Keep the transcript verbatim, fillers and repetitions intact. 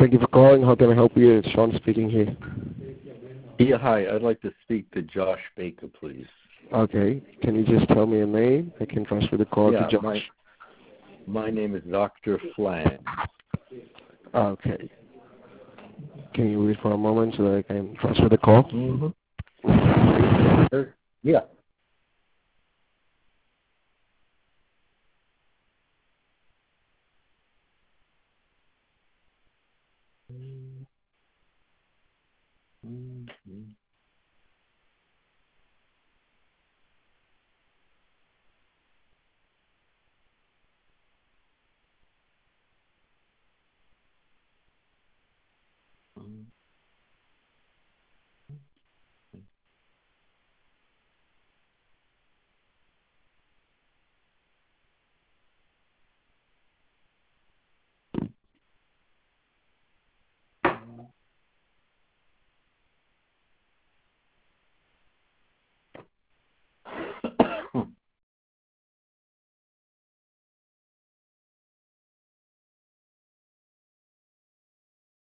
Thank you for calling. How can I help you? It's Sean speaking here. Yeah, hi. I'd like to speak to Josh Baker, please. Okay. Can you just tell me a name? I can transfer the call yeah, to Josh. My, my name is Doctor Flan. Okay. Can you wait for a moment so that I can transfer the call? Mm-hmm. Yeah.